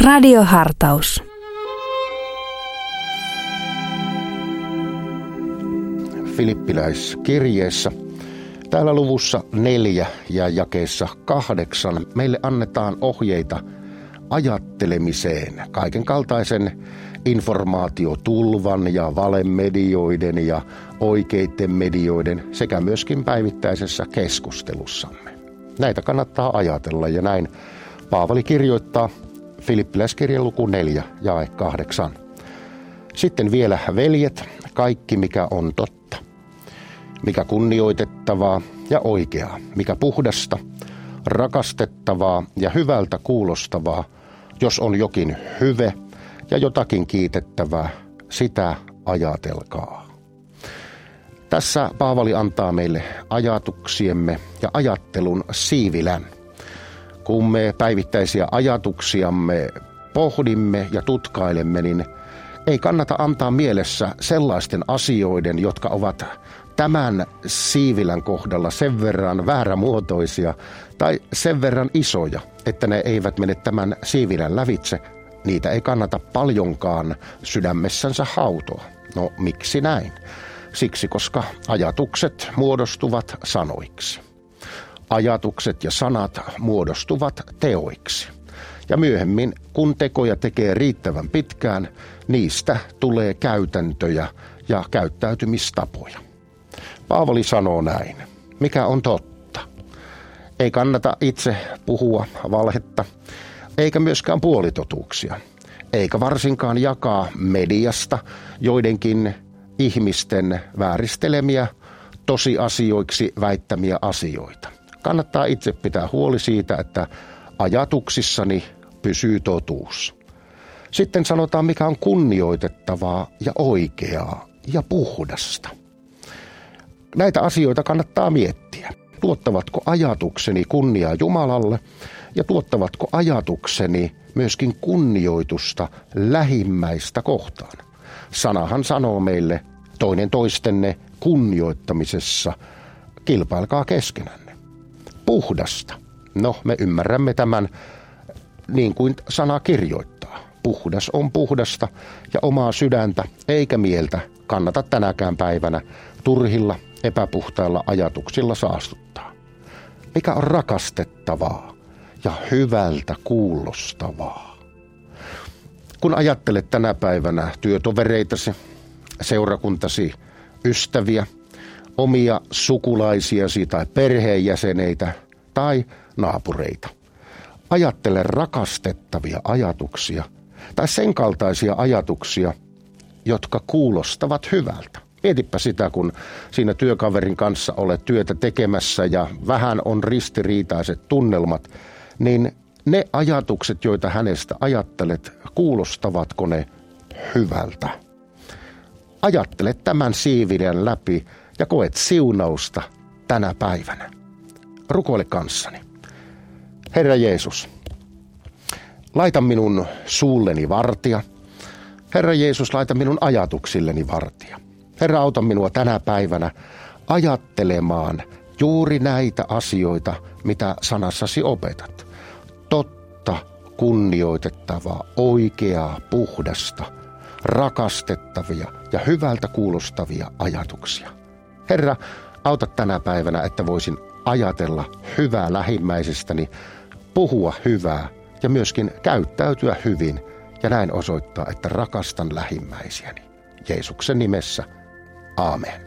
Radiohartaus. Filippiläiskirjeessä täällä luvussa 4 ja jakeessa 8 meille annetaan ohjeita ajattelemiseen kaiken kaltaisen informaatiotulvan ja valemedioiden ja oikeiden medioiden sekä myöskin päivittäisessä keskustelussamme. Näitä kannattaa ajatella ja näin Paavali kirjoittaa Filippiläiskirjan luku 4 jae 8. Sitten vielä veljet, kaikki mikä on totta, mikä kunnioitettavaa ja oikeaa, mikä puhdasta, rakastettavaa ja hyvältä kuulostavaa, jos on jokin hyve ja jotakin kiitettävää, sitä ajatelkaa. Tässä Paavali antaa meille ajatuksiemme ja ajattelun siivilän. Kun me päivittäisiä ajatuksiamme pohdimme ja tutkailemme, niin ei kannata antaa mielessä sellaisten asioiden, jotka ovat tämän siivilän kohdalla sen verran väärämuotoisia tai sen verran isoja, että ne eivät mene tämän siivilän lävitse. Niitä ei kannata paljonkaan sydämessänsä hautoa. No miksi näin? Siksi, koska ajatukset muodostuvat sanoiksi. Ajatukset ja sanat muodostuvat teoiksi. Ja myöhemmin, kun tekoja tekee riittävän pitkään, niistä tulee käytäntöjä ja käyttäytymistapoja. Paavali sanoo näin. Mikä on totta? Ei kannata itse puhua valhetta, eikä myöskään puolitotuuksia, eikä varsinkaan jakaa mediasta joidenkin ihmisten vääristelemiä tosiasioiksi väittämiä asioita. Kannattaa itse pitää huoli siitä, että ajatuksissani pysyy totuus. Sitten sanotaan, mikä on kunnioitettavaa ja oikeaa ja puhdasta. Näitä asioita kannattaa miettiä. Tuottavatko ajatukseni kunniaa Jumalalle ja tuottavatko ajatukseni myöskin kunnioitusta lähimmäistä kohtaan? Sanahan sanoo meille toinen toistenne kunnioittamisessa, kilpailkaa keskenänne. Puhdasta. No, me ymmärrämme tämän niin kuin sana kirjoittaa. Puhdas on puhdasta ja omaa sydäntä eikä mieltä kannata tänäkään päivänä turhilla epäpuhtailla ajatuksilla saastuttaa. Mikä on rakastettavaa ja hyvältä kuulostavaa? Kun ajattelet tänä päivänä työtovereitasi, seurakuntasi, ystäviä, omia sukulaisiasi tai perheenjäseneitä tai naapureita, ajattele rakastettavia ajatuksia tai sen kaltaisia ajatuksia, jotka kuulostavat hyvältä. Mietipä sitä, kun siinä työkaverin kanssa olet työtä tekemässä ja vähän on ristiriitaiset tunnelmat, niin ne ajatukset, joita hänestä ajattelet, kuulostavatko ne hyvältä? Ajattele tämän siivilän läpi ja koet siunausta tänä päivänä. Rukoile kanssani. Herra Jeesus, laita minun suulleni vartia. Herra Jeesus, laita minun ajatuksilleni vartia. Herra, auta minua tänä päivänä ajattelemaan juuri näitä asioita, mitä sanassasi opetat. Totta, kunnioitettavaa, oikeaa, puhdasta, rakastettavia ja hyvältä kuulostavia ajatuksia. Herra, auta tänä päivänä, että voisin ajatella hyvää lähimmäisestäni, puhua hyvää ja myöskin käyttäytyä hyvin ja näin osoittaa, että rakastan lähimmäisiäni. Jeesuksen nimessä. Aamen.